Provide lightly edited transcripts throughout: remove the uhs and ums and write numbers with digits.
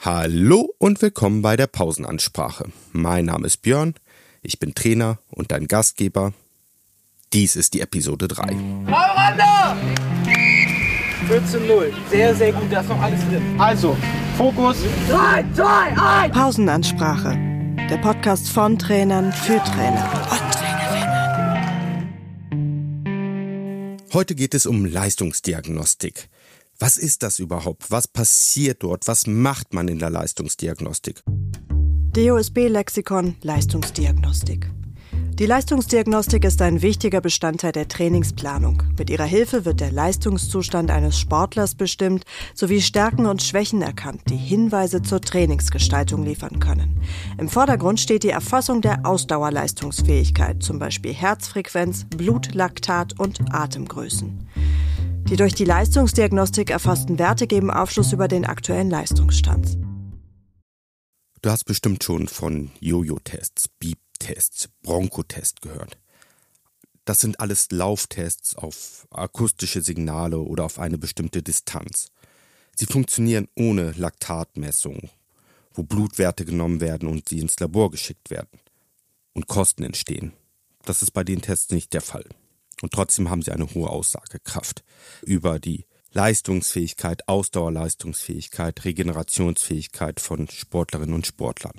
Hallo und willkommen bei der Pausenansprache. Mein Name ist Björn, ich bin Trainer und dein Gastgeber. Dies ist die Episode 3. 14-0. Sehr, sehr gut, da ist noch alles drin. Also, Fokus. 3, 2, 1. Pausenansprache. Der Podcast von Trainern für Trainer und Trainerinnen. Heute geht es um Leistungsdiagnostik. Was ist das überhaupt? Was passiert dort? Was macht man in der Leistungsdiagnostik? DOSB-Lexikon Leistungsdiagnostik. Die Leistungsdiagnostik ist ein wichtiger Bestandteil der Trainingsplanung. Mit ihrer Hilfe wird der Leistungszustand eines Sportlers bestimmt, sowie Stärken und Schwächen erkannt, die Hinweise zur Trainingsgestaltung liefern können. Im Vordergrund steht die Erfassung der Ausdauerleistungsfähigkeit, zum Beispiel Herzfrequenz, Blutlaktat und Atemgrößen. Die durch die Leistungsdiagnostik erfassten Werte geben Aufschluss über den aktuellen Leistungsstand. Du hast bestimmt schon von Jojo-Tests, Beep-Tests, Bronco-Test gehört. Das sind alles Lauftests auf akustische Signale oder auf eine bestimmte Distanz. Sie funktionieren ohne Laktatmessung, wo Blutwerte genommen werden und sie ins Labor geschickt werden und Kosten entstehen. Das ist bei den Tests nicht der Fall. Und trotzdem haben sie eine hohe Aussagekraft über die Leistungsfähigkeit, Ausdauerleistungsfähigkeit, Regenerationsfähigkeit von Sportlerinnen und Sportlern.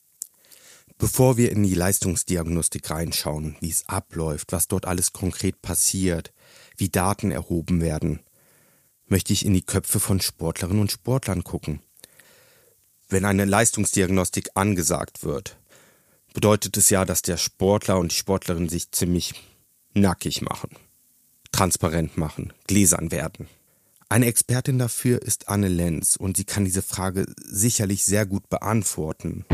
Bevor wir in die Leistungsdiagnostik reinschauen, wie es abläuft, was dort alles konkret passiert, wie Daten erhoben werden, möchte ich in die Köpfe von Sportlerinnen und Sportlern gucken. Wenn eine Leistungsdiagnostik angesagt wird, bedeutet es ja, dass der Sportler und die Sportlerin sich ziemlich nackig machen, transparent machen, gläsern werden. Eine Expertin dafür ist Anne Lenz und sie kann diese Frage sicherlich sehr gut beantworten.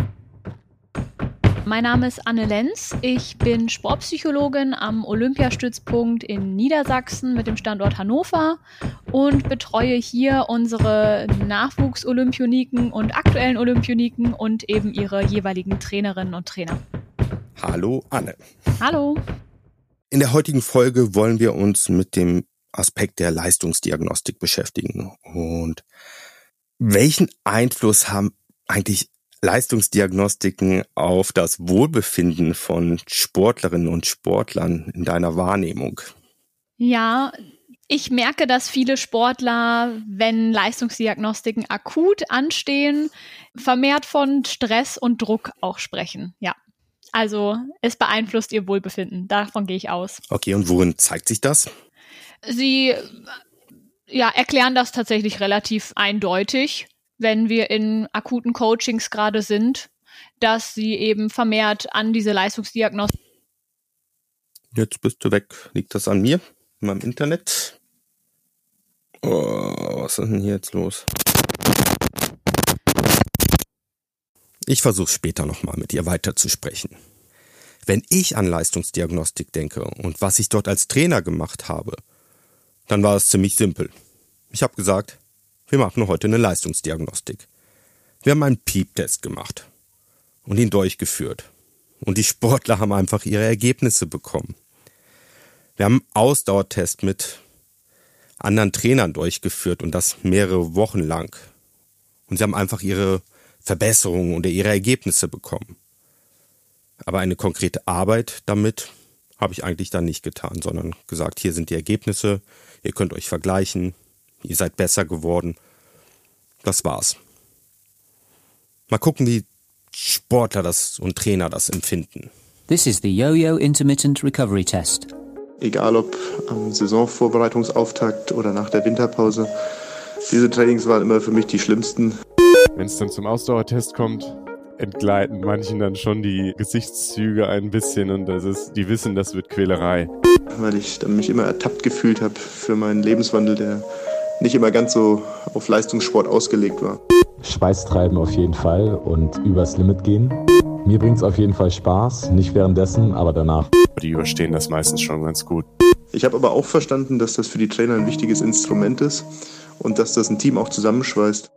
Mein Name ist Anne Lenz. Ich bin Sportpsychologin am Olympiastützpunkt in Niedersachsen mit dem Standort Hannover und betreue hier unsere Nachwuchs-Olympioniken und aktuellen Olympioniken und eben ihre jeweiligen Trainerinnen und Trainer. Hallo Anne. Hallo. In der heutigen Folge wollen wir uns mit dem Aspekt der Leistungsdiagnostik beschäftigen. Und welchen Einfluss haben eigentlich Leistungsdiagnostiken auf das Wohlbefinden von Sportlerinnen und Sportlern in deiner Wahrnehmung? Ja, ich merke, dass viele Sportler, wenn Leistungsdiagnostiken akut anstehen, vermehrt von Stress und Druck auch sprechen. Ja. Also es beeinflusst ihr Wohlbefinden, davon gehe ich aus. Okay, und worin zeigt sich das? Sie erklären das tatsächlich relativ eindeutig, wenn wir in akuten Coachings gerade sind, dass sie eben vermehrt an diese Leistungsdiagnostik. Jetzt bist du weg. Liegt das an mir? In meinem Internet? Oh, was ist denn hier jetzt los? Ich versuche später nochmal mit ihr weiterzusprechen. Wenn ich an Leistungsdiagnostik denke und was ich dort als Trainer gemacht habe, dann war es ziemlich simpel. Ich habe gesagt, wir machen heute eine Leistungsdiagnostik. Wir haben einen Piep-Test gemacht und ihn durchgeführt. Und die Sportler haben einfach ihre Ergebnisse bekommen. Wir haben einen Ausdauertest mit anderen Trainern durchgeführt und das mehrere Wochen lang. Und sie haben einfach ihre Verbesserungen oder ihre Ergebnisse bekommen. Aber eine konkrete Arbeit damit habe ich eigentlich dann nicht getan, sondern gesagt, hier sind die Ergebnisse, ihr könnt euch vergleichen, ihr seid besser geworden. Das war's. Mal gucken, wie Sportler das und Trainer das empfinden. This is the Yo-Yo Intermittent Recovery Test. Egal ob am Saisonvorbereitungsauftakt oder nach der Winterpause, diese Trainings waren immer für mich die schlimmsten. Wenn es dann zum Ausdauertest kommt, entgleiten manchen dann schon die Gesichtszüge ein bisschen und die wissen, das wird Quälerei. Weil ich dann mich immer ertappt gefühlt habe für meinen Lebenswandel, der nicht immer ganz so auf Leistungssport ausgelegt war. Schweiß treiben auf jeden Fall und übers Limit gehen. Mir bringt es auf jeden Fall Spaß, nicht währenddessen, aber danach. Die überstehen das meistens schon ganz gut. Ich habe aber auch verstanden, dass das für die Trainer ein wichtiges Instrument ist und dass das ein Team auch zusammenschweißt.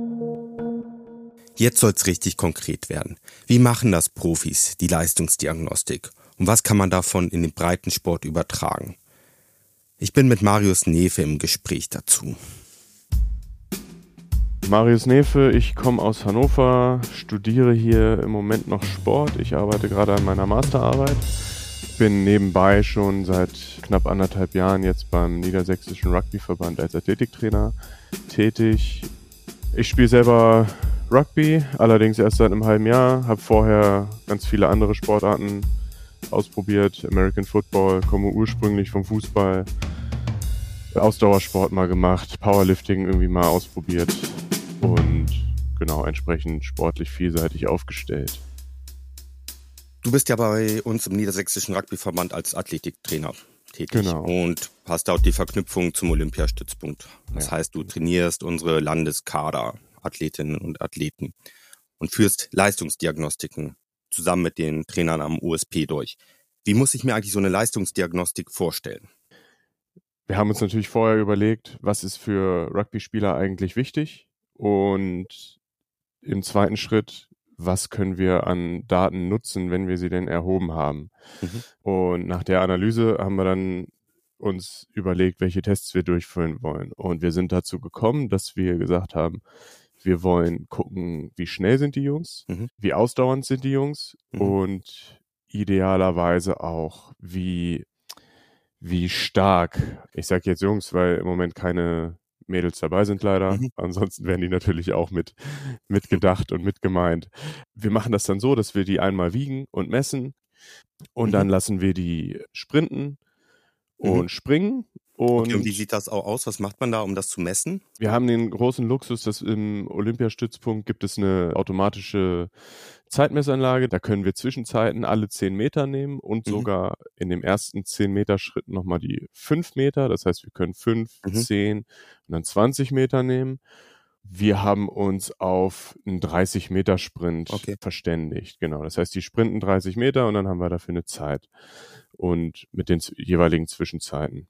Jetzt soll's richtig konkret werden. Wie machen das Profis, die Leistungsdiagnostik? Und was kann man davon in den Breitensport übertragen? Ich bin mit Marius Nefe im Gespräch dazu. Marius Nefe, ich komme aus Hannover, studiere hier im Moment noch Sport. Ich arbeite gerade an meiner Masterarbeit. Bin nebenbei schon seit knapp 1,5 Jahren jetzt beim Niedersächsischen Rugbyverband als Athletiktrainer tätig. Ich spiele selber Rugby, allerdings erst seit einem halben Jahr. Habe vorher ganz viele andere Sportarten ausprobiert. American Football, komme ursprünglich vom Fußball. Ausdauersport mal gemacht, Powerlifting irgendwie mal ausprobiert und genau, entsprechend sportlich vielseitig aufgestellt. Du bist ja bei uns im Niedersächsischen Rugbyverband als Athletiktrainer tätig. Genau. Und hast auch die Verknüpfung zum Olympiastützpunkt. Das heißt, du trainierst unsere Landeskader, Athletinnen und Athleten und führst Leistungsdiagnostiken zusammen mit den Trainern am USP durch. Wie muss ich mir eigentlich so eine Leistungsdiagnostik vorstellen? Wir haben uns natürlich vorher überlegt, was ist für Rugby-Spieler eigentlich wichtig und im zweiten Schritt, was können wir an Daten nutzen, wenn wir sie denn erhoben haben. Und nach der Analyse haben wir dann uns überlegt, welche Tests wir durchführen wollen. Und wir sind dazu gekommen, dass wir gesagt haben, wir wollen gucken, wie schnell sind die Jungs, wie ausdauernd sind die Jungs und idealerweise auch, wie stark, ich sage jetzt Jungs, weil im Moment keine Mädels dabei sind leider, ansonsten werden die natürlich auch mit gedacht und mit gemeint. Wir machen das dann so, dass wir die einmal wiegen und messen und dann lassen wir die sprinten und springen. Und wie sieht das auch aus? Was macht man da, um das zu messen? Wir haben den großen Luxus, dass im Olympiastützpunkt gibt es eine automatische Zeitmessanlage. Da können wir Zwischenzeiten alle 10 Meter nehmen und sogar in dem ersten 10-Meter-Schritt nochmal die 5 Meter. Das heißt, wir können 5, 10 und dann 20 Meter nehmen. Wir haben uns auf einen 30-Meter-Sprint verständigt. Genau. Das heißt, die sprinten 30 Meter und dann haben wir dafür eine Zeit und mit den jeweiligen Zwischenzeiten.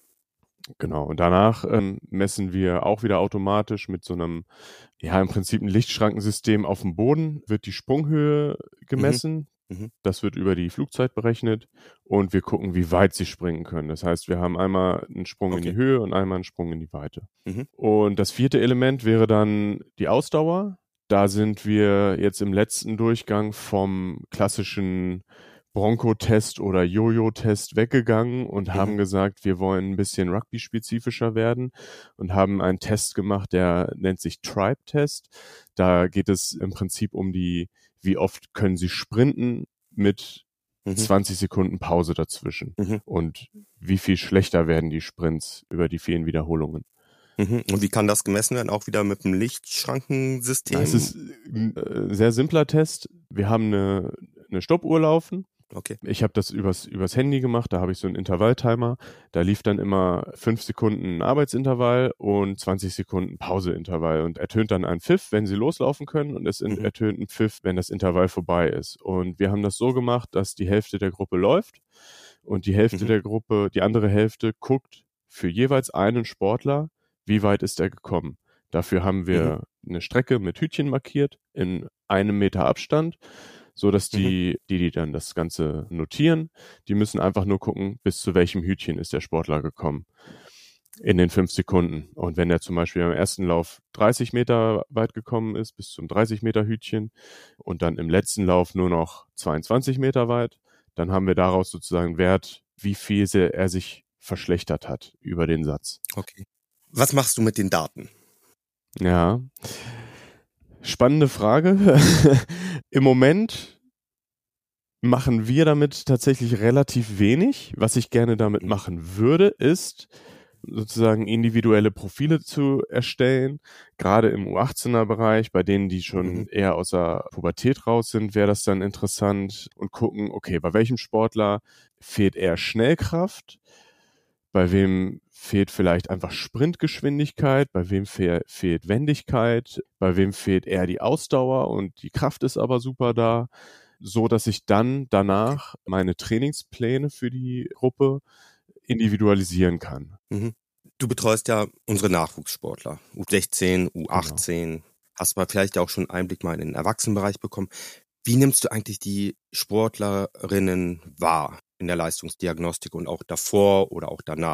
Genau, und danach messen wir auch wieder automatisch mit so einem, im Prinzip ein Lichtschrankensystem auf dem Boden, wird die Sprunghöhe gemessen, das wird über die Flugzeit berechnet und wir gucken, wie weit sie springen können. Das heißt, wir haben einmal einen Sprung in die Höhe und einmal einen Sprung in die Weite. Und das vierte Element wäre dann die Ausdauer. Da sind wir jetzt im letzten Durchgang vom klassischen Bronco-Test oder Jojo-Test weggegangen und haben gesagt, wir wollen ein bisschen Rugby-spezifischer werden und haben einen Test gemacht, der nennt sich Tribe-Test. Da geht es im Prinzip um wie oft können sie sprinten mit 20 Sekunden Pause dazwischen und wie viel schlechter werden die Sprints über die vielen Wiederholungen. Und wie kann das gemessen werden? Auch wieder mit einem Lichtschrankensystem? Es ist ein sehr simpler Test. Wir haben eine Stoppuhr laufen. Okay. Ich habe das übers Handy gemacht, da habe ich so einen Intervalltimer. Da lief dann immer 5 Sekunden Arbeitsintervall und 20 Sekunden Pauseintervall. Und ertönt dann ein Pfiff, wenn sie loslaufen können und es ertönt ein Pfiff, wenn das Intervall vorbei ist. Und wir haben das so gemacht, dass die Hälfte der Gruppe läuft und die Hälfte der Gruppe, die andere Hälfte guckt für jeweils einen Sportler, wie weit ist er gekommen. Dafür haben wir eine Strecke mit Hütchen markiert in 1 Meter Abstand, so dass die dann das Ganze notieren, die müssen einfach nur gucken, bis zu welchem Hütchen ist der Sportler gekommen in den 5 Sekunden. Und wenn er zum Beispiel am ersten Lauf 30 Meter weit gekommen ist, bis zum 30 Meter Hütchen und dann im letzten Lauf nur noch 22 Meter weit, dann haben wir daraus sozusagen einen Wert, wie viel er sich verschlechtert hat über den Satz. Okay. Was machst du mit den Daten? Ja, spannende Frage. Im Moment machen wir damit tatsächlich relativ wenig. Was ich gerne damit machen würde, ist sozusagen individuelle Profile zu erstellen. Gerade im U18er-Bereich, bei denen, die schon eher aus der Pubertät raus sind, wäre das dann interessant und gucken, okay, bei welchem Sportler fehlt eher Schnellkraft? Bei wem fehlt vielleicht einfach Sprintgeschwindigkeit, bei wem fehlt Wendigkeit, bei wem fehlt eher die Ausdauer und die Kraft ist aber super da, so dass ich dann danach meine Trainingspläne für die Gruppe individualisieren kann. Du betreust ja unsere Nachwuchssportler, U16, U18, genau. Hast mal vielleicht auch schon Einblick mal in den Erwachsenenbereich bekommen. Wie nimmst du eigentlich die Sportlerinnen wahr in der Leistungsdiagnostik und auch davor oder auch danach?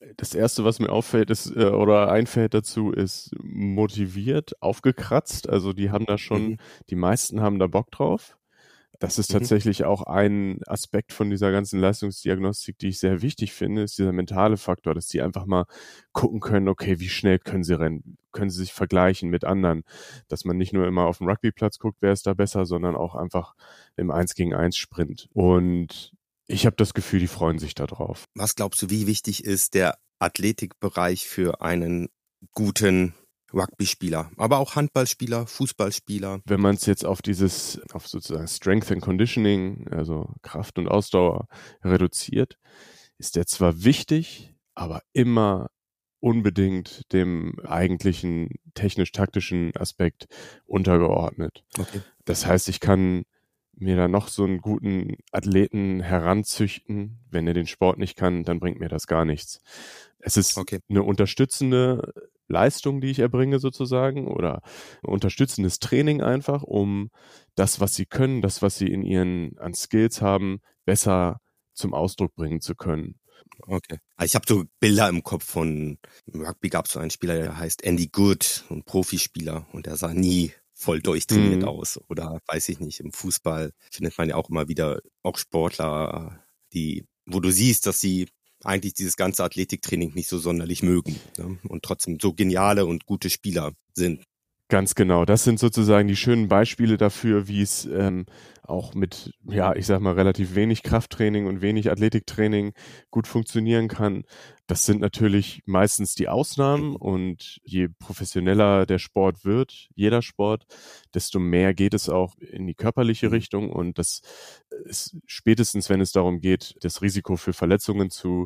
Das Erste, was mir auffällt, ist oder einfällt dazu, ist motiviert, aufgekratzt. Also die haben da schon, die meisten haben da Bock drauf. Das ist tatsächlich auch ein Aspekt von dieser ganzen Leistungsdiagnostik, die ich sehr wichtig finde, ist dieser mentale Faktor, dass die einfach mal gucken können, okay, wie schnell können sie rennen, können sie sich vergleichen mit anderen, dass man nicht nur immer auf dem Rugbyplatz guckt, wer ist da besser, sondern auch einfach im 1-gegen-1 Sprint. Und ich habe das Gefühl, die freuen sich da drauf. Was glaubst du, wie wichtig ist der Athletikbereich für einen guten Rugby-Spieler, aber auch Handballspieler, Fußballspieler? Wenn man es jetzt auf sozusagen Strength and Conditioning, also Kraft und Ausdauer reduziert, ist der zwar wichtig, aber immer unbedingt dem eigentlichen technisch-taktischen Aspekt untergeordnet. Okay. Das heißt, ich kann mir da noch so einen guten Athleten heranzüchten. Wenn er den Sport nicht kann, dann bringt mir das gar nichts. Es ist eine unterstützende Leistung, die ich erbringe sozusagen, oder ein unterstützendes Training einfach, um das, was sie können, das, was sie an Skills haben, besser zum Ausdruck bringen zu können. Okay. Ich habe so Bilder im Kopf von im Rugby gab es so einen Spieler, der heißt Andy Good, ein Profispieler, und der sah nie voll durchtrainiert aus. Oder weiß ich nicht, im Fußball findet man ja auch immer wieder auch Sportler, wo du siehst, dass sie eigentlich dieses ganze Athletiktraining nicht so sonderlich mögen, ne? Und trotzdem so geniale und gute Spieler sind. Ganz genau. Das sind sozusagen die schönen Beispiele dafür, wie es auch mit, ich sag mal, relativ wenig Krafttraining und wenig Athletiktraining gut funktionieren kann. Das sind natürlich meistens die Ausnahmen, und je professioneller der Sport wird, jeder Sport, desto mehr geht es auch in die körperliche Richtung, und das ist spätestens, wenn es darum geht, das Risiko für Verletzungen zu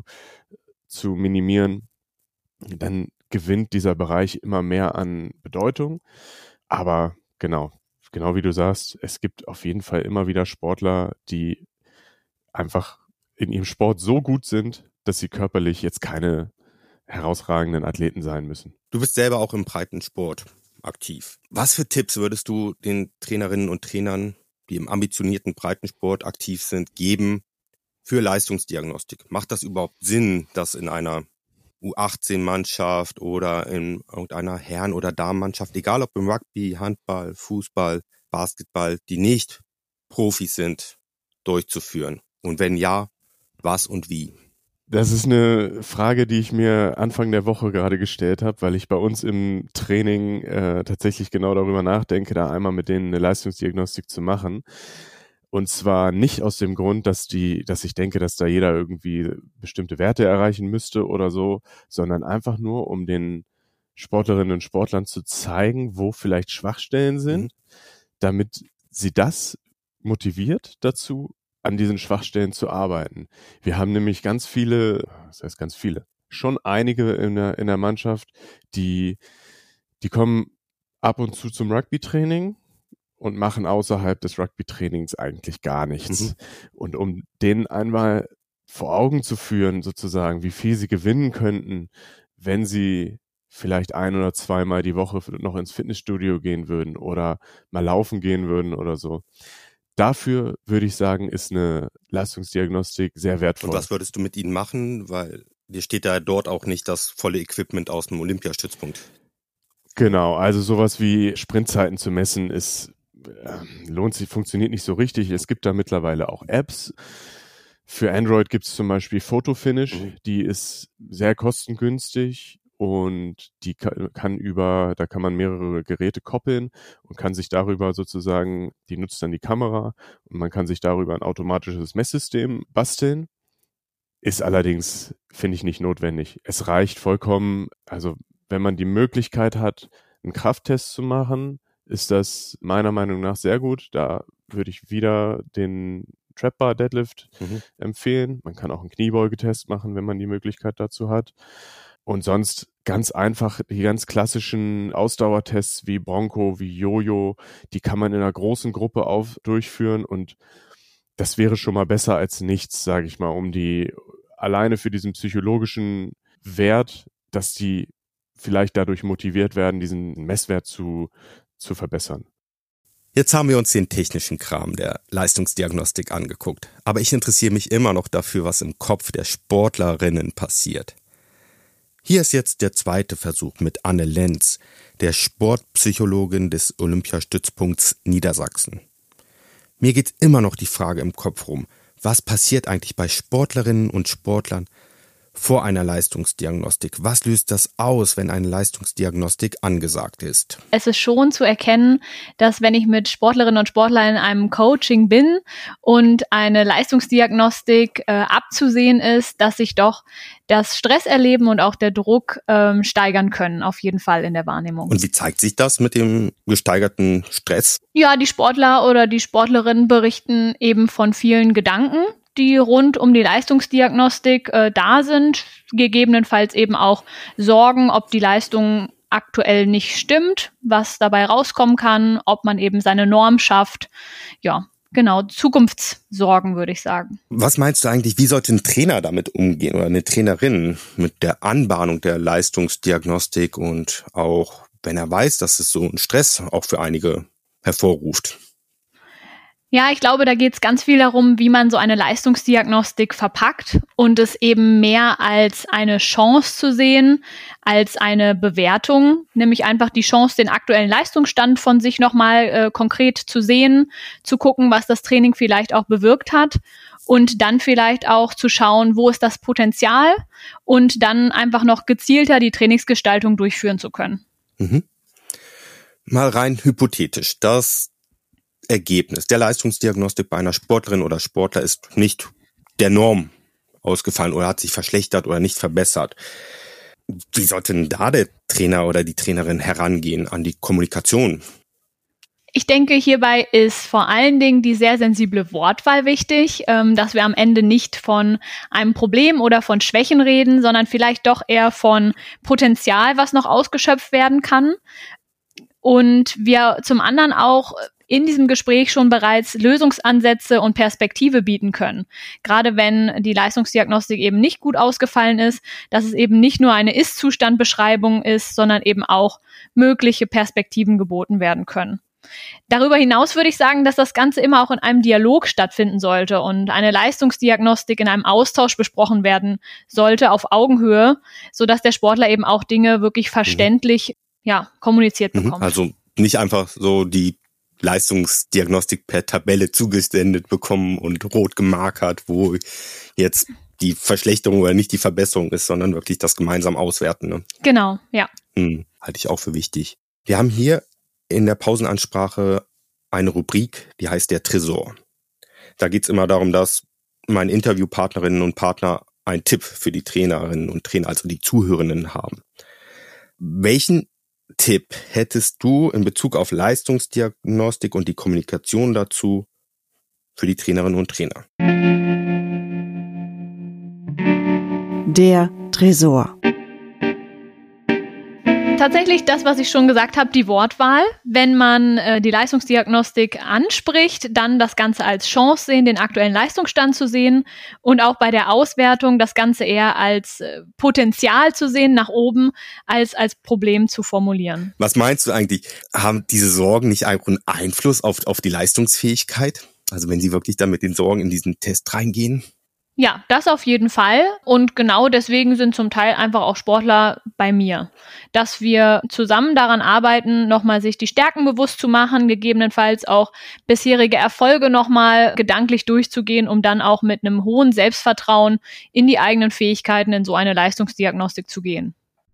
minimieren, dann gewinnt dieser Bereich immer mehr an Bedeutung. Aber genau wie du sagst, es gibt auf jeden Fall immer wieder Sportler, die einfach in ihrem Sport so gut sind, dass sie körperlich jetzt keine herausragenden Athleten sein müssen. Du bist selber auch im Breitensport aktiv. Was für Tipps würdest du den Trainerinnen und Trainern, die im ambitionierten Breitensport aktiv sind, geben für Leistungsdiagnostik? Macht das überhaupt Sinn, dass in einer U18-Mannschaft oder in irgendeiner Herren- oder Damenmannschaft, egal ob im Rugby, Handball, Fußball, Basketball, die nicht Profis sind, durchzuführen? Und wenn ja, was und wie? Das ist eine Frage, die ich mir Anfang der Woche gerade gestellt habe, weil ich bei uns im Training tatsächlich genau darüber nachdenke, da einmal mit denen eine Leistungsdiagnostik zu machen. Und zwar nicht aus dem Grund, dass ich denke, dass da jeder irgendwie bestimmte Werte erreichen müsste oder so, sondern einfach nur, um den Sportlerinnen und Sportlern zu zeigen, wo vielleicht Schwachstellen sind, damit sie das motiviert dazu, an diesen Schwachstellen zu arbeiten. Wir haben nämlich schon einige in der Mannschaft, die kommen ab und zu zum Rugby-Training und machen außerhalb des Rugby-Trainings eigentlich gar nichts. Und um denen einmal vor Augen zu führen, sozusagen, wie viel sie gewinnen könnten, wenn sie vielleicht 1 oder 2 Mal die Woche noch ins Fitnessstudio gehen würden oder mal laufen gehen würden oder so. Dafür würde ich sagen, ist eine Leistungsdiagnostik sehr wertvoll. Und was würdest du mit ihnen machen? Weil dir steht da dort auch nicht das volle Equipment aus dem Olympiastützpunkt. Genau, also sowas wie Sprintzeiten zu messen funktioniert nicht so richtig. Es gibt da mittlerweile auch Apps. Für Android gibt es zum Beispiel Photofinish, die ist sehr kostengünstig und da kann man mehrere Geräte koppeln und kann sich darüber sozusagen, die nutzt dann die Kamera und man kann sich darüber ein automatisches Messsystem basteln. Ist allerdings, finde ich, nicht notwendig. Es reicht vollkommen, also wenn man die Möglichkeit hat, einen Krafttest zu machen, ist das meiner Meinung nach sehr gut. Da würde ich wieder den Trap Bar Deadlift empfehlen. Man kann auch einen Kniebeugetest machen, wenn man die Möglichkeit dazu hat. Und sonst ganz einfach die ganz klassischen Ausdauertests wie Bronco, wie Jojo, die kann man in einer großen Gruppe durchführen und das wäre schon mal besser als nichts, sage ich mal, alleine für diesen psychologischen Wert, dass die vielleicht dadurch motiviert werden, diesen Messwert zu verbessern. Jetzt haben wir uns den technischen Kram der Leistungsdiagnostik angeguckt. Aber ich interessiere mich immer noch dafür, was im Kopf der Sportlerinnen passiert. Hier ist jetzt der zweite Versuch mit Anne Lenz, der Sportpsychologin des Olympiastützpunkts Niedersachsen. Mir geht immer noch die Frage im Kopf rum, was passiert eigentlich bei Sportlerinnen und Sportlern vor einer Leistungsdiagnostik? Was löst das aus, wenn eine Leistungsdiagnostik angesagt ist? Es ist schon zu erkennen, dass wenn ich mit Sportlerinnen und Sportlern in einem Coaching bin und eine Leistungsdiagnostik abzusehen ist, dass sich doch das Stresserleben und auch der Druck steigern können, auf jeden Fall in der Wahrnehmung. Und wie zeigt sich das mit dem gesteigerten Stress? Ja, die Sportler oder die Sportlerinnen berichten eben von vielen Gedanken, die rund um die Leistungsdiagnostik da sind, gegebenenfalls eben auch Sorgen, ob die Leistung aktuell nicht stimmt, was dabei rauskommen kann, ob man eben seine Norm schafft. Ja, genau, Zukunftssorgen, würde ich sagen. Was meinst du eigentlich, wie sollte ein Trainer damit umgehen oder eine Trainerin mit der Anbahnung der Leistungsdiagnostik und auch, wenn er weiß, dass es so einen Stress auch für einige hervorruft? Ja, ich glaube, da geht es ganz viel darum, wie man so eine Leistungsdiagnostik verpackt und es eben mehr als eine Chance zu sehen, als eine Bewertung, nämlich einfach die Chance, den aktuellen Leistungsstand von sich nochmal konkret zu sehen, zu gucken, was das Training vielleicht auch bewirkt hat und dann vielleicht auch zu schauen, wo ist das Potenzial und dann einfach noch gezielter die Trainingsgestaltung durchführen zu können. Mhm. Mal rein hypothetisch, das Ergebnis der Leistungsdiagnostik bei einer Sportlerin oder Sportler ist nicht der Norm ausgefallen oder hat sich verschlechtert oder nicht verbessert. Wie sollte denn da der Trainer oder die Trainerin herangehen an die Kommunikation? Ich denke, hierbei ist vor allen Dingen die sehr sensible Wortwahl wichtig, dass wir am Ende nicht von einem Problem oder von Schwächen reden, sondern vielleicht doch eher von Potenzial, was noch ausgeschöpft werden kann. Und wir zum anderen auch in diesem Gespräch schon bereits Lösungsansätze und Perspektive bieten können. Gerade wenn die Leistungsdiagnostik eben nicht gut ausgefallen ist, dass es eben nicht nur eine Ist-Zustand-Beschreibung ist, sondern eben auch mögliche Perspektiven geboten werden können. Darüber hinaus würde ich sagen, dass das Ganze immer auch in einem Dialog stattfinden sollte und eine Leistungsdiagnostik in einem Austausch besprochen werden sollte auf Augenhöhe, sodass der Sportler eben auch Dinge wirklich verständlich kommuniziert bekommt. Also nicht einfach so die Leistungsdiagnostik per Tabelle zugesendet bekommen und rot gemarkert, wo jetzt die Verschlechterung oder nicht die Verbesserung ist, sondern wirklich das gemeinsam auswerten. Ne? Genau, ja. Halte ich auch für wichtig. Wir haben hier in der Pausenansprache eine Rubrik, die heißt der Tresor. Da geht es immer darum, dass meine Interviewpartnerinnen und Partner einen Tipp für die Trainerinnen und Trainer, also die Zuhörenden, haben. Welchen Tipp hättest du in Bezug auf Leistungsdiagnostik und die Kommunikation dazu für die Trainerinnen und Trainer? Der Tresor. Tatsächlich das, was ich schon gesagt habe, die Wortwahl. Wenn man die Leistungsdiagnostik anspricht, dann das Ganze als Chance sehen, den aktuellen Leistungsstand zu sehen und auch bei der Auswertung das Ganze eher als Potenzial zu sehen, nach oben, als Problem zu formulieren. Was meinst du eigentlich? Haben diese Sorgen nicht einen Einfluss auf die Leistungsfähigkeit? Also wenn sie wirklich dann mit den Sorgen in diesen Test reingehen? Ja, das auf jeden Fall. Und genau deswegen sind zum Teil einfach auch Sportler bei mir. Dass wir zusammen daran arbeiten, nochmal sich die Stärken bewusst zu machen, gegebenenfalls auch bisherige Erfolge nochmal gedanklich durchzugehen, um dann auch mit einem hohen Selbstvertrauen in die eigenen Fähigkeiten in so eine Leistungsdiagnostik zu gehen.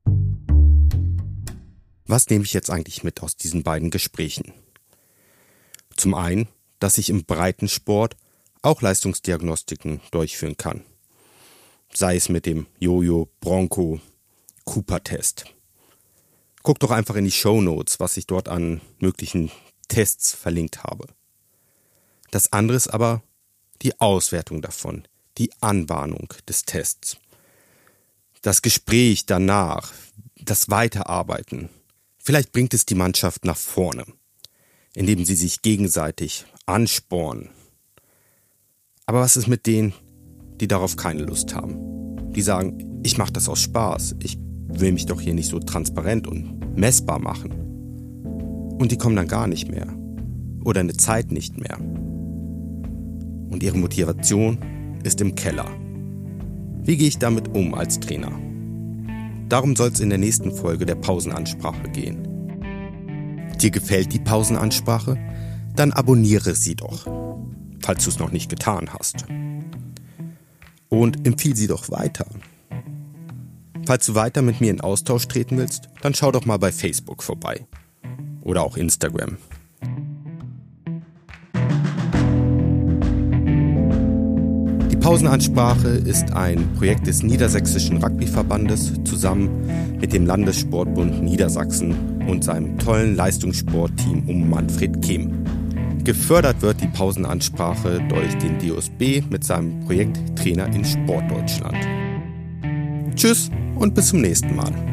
Was nehme ich jetzt eigentlich mit aus diesen beiden Gesprächen? Zum einen, dass ich im Breitensport auch Leistungsdiagnostiken durchführen kann. Sei es mit dem Jojo, Bronco, Cooper-Test. Guck doch einfach in die Shownotes, was ich dort an möglichen Tests verlinkt habe. Das andere ist aber die Auswertung davon, die Anbahnung des Tests. Das Gespräch danach, das Weiterarbeiten. Vielleicht bringt es die Mannschaft nach vorne, indem sie sich gegenseitig anspornen. Aber was ist mit denen, die darauf keine Lust haben? Die sagen, ich mache das aus Spaß, ich will mich doch hier nicht so transparent und messbar machen. Und die kommen dann gar nicht mehr. Oder eine Zeit nicht mehr. Und ihre Motivation ist im Keller. Wie gehe ich damit um als Trainer? darum soll es in der nächsten Folge der Pausenansprache gehen. Dir gefällt die Pausenansprache? Dann abonniere sie doch, falls du es noch nicht getan hast. Und empfiehl sie doch weiter. Falls du weiter mit mir in Austausch treten willst, dann schau doch mal bei Facebook vorbei. Oder auch Instagram. Die Pausenansprache ist ein Projekt des Niedersächsischen Rugbyverbandes zusammen mit dem Landessportbund Niedersachsen und seinem tollen Leistungssportteam um Manfred Kehm. Gefördert wird die Pausenansprache durch den DOSB mit seinem Projekt Trainer in Sportdeutschland. Tschüss und bis zum nächsten Mal.